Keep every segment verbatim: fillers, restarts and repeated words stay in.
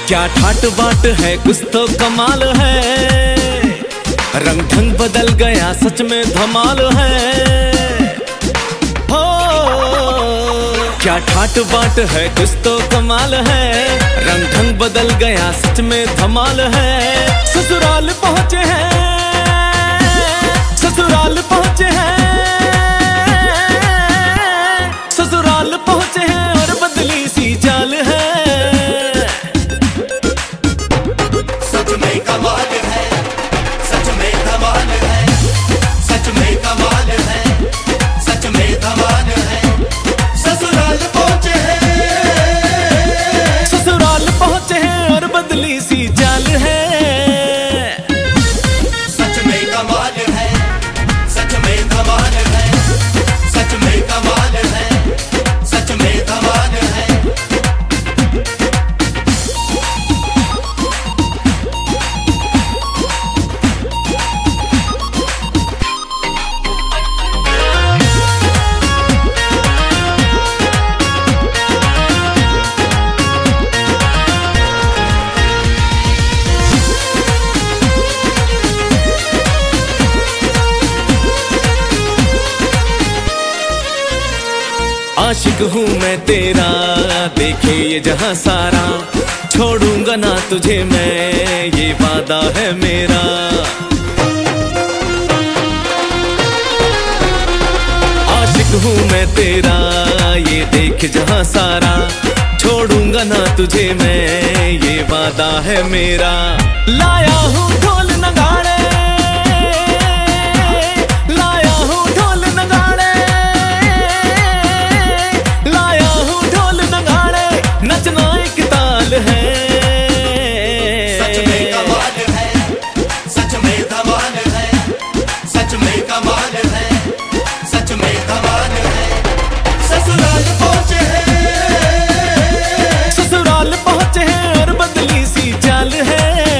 क्या ठाट बाट है, कुछ तो कमाल है। रंग ढंग बदल गया, सच में धमाल है। हो क्या ठाट बाट है, कुछ तो कमाल है। रंग ढंग बदल गया, सच में धमाल है। ससुराल पहुंचे हैं, ससुराल पहुंचे हैं, ससुराल पहुंचे हैं और बदली सी चाल है। सच में कमाल है, सच में धमाल है, सच में कमाल है, सच में धमाल है। ससुराल पहुंचे हैं, ससुराल पहुंचे हैं और बदली सी चाल है। सच में कमाल है, सच में धमाल है, सच में कमाल है, सच में धमाल है। आशिक हूँ मैं तेरा, देखे ये जहां सारा। छोड़ूंगा ना तुझे मैं, ये वादा है मेरा। आशिक हूँ मैं तेरा, ये देख जहां सारा। छोड़ूंगा ना तुझे मैं, ये वादा है मेरा। लाया हूँ ढोल नगाड़े, लाया हूँ ढोल नगाड़े, लाया हूँ ढोल नगाड़े। नचना एक ताल है। सच में कमाल है, सच में धमाल है, सच में कमाल है, सच में धमाल है। ससुराल पहुंचे हैं, ससुराल पहुंचे हैं और बदली सी चाल है।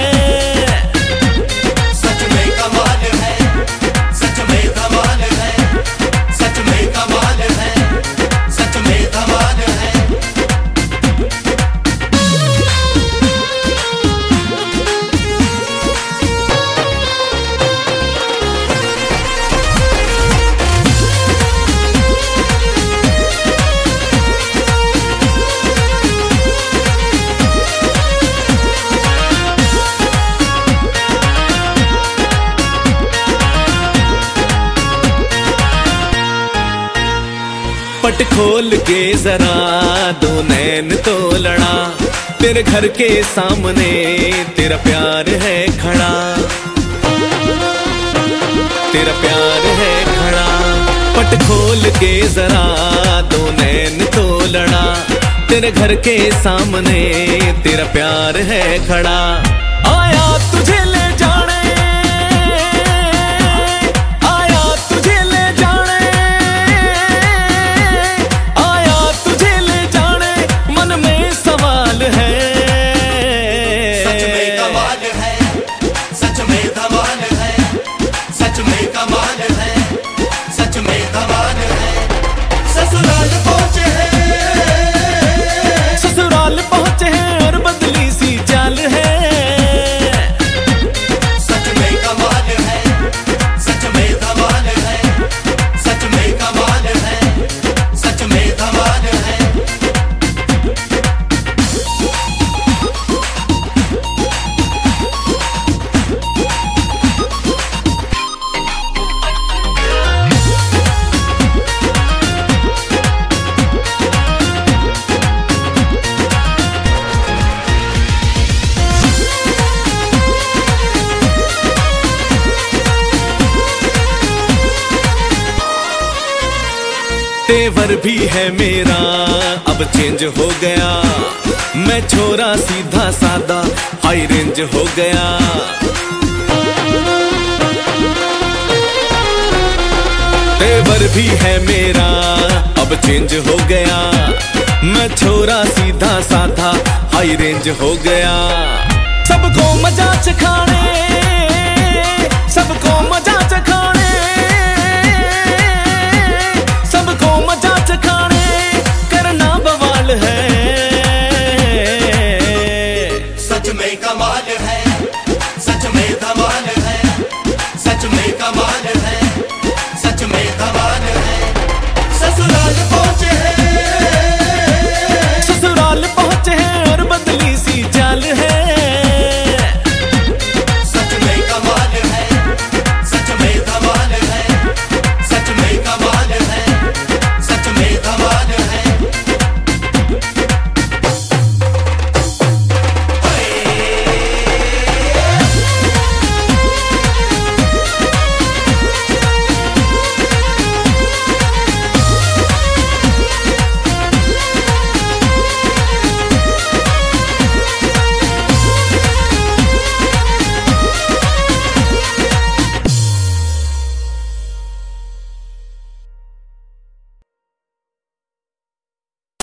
सच में कमाल है, सच में धमाल है, सच में कमाल है, सच में धमाल है। पट खोल के जरा दो नैन तो लड़ा। तेरे घर के सामने तेरा प्यार है खड़ा, तेरा प्यार है खड़ा। पट खोल के जरा दो नैन तो लड़ा। तेरे घर के सामने तेरा प्यार है खड़ा। आया तुझे ले जाने, आया तुझे ले जाने, आया तुझे ले जाने। मन में सवाल है। सच में कमाल है, सच में धमाल है, सच में कमाल है, सच में धमाल है। ससुराल पहुंचे हैं, ससुराल पहुंचे हैं और बदली सी चाल है। सच में कमाल है, सच में धमाल है, सच में कमाल है, सच में धमाल है। तेवर भी है मेरा अब चेंज हो गया। मैं छोरा सीधा सादा हाई रेंज हो गया। तेवर भी है मेरा अब चेंज हो गया। मैं छोरा सीधा साधा हाई रेंज हो गया। सबको मजा चखाने, सबको मजा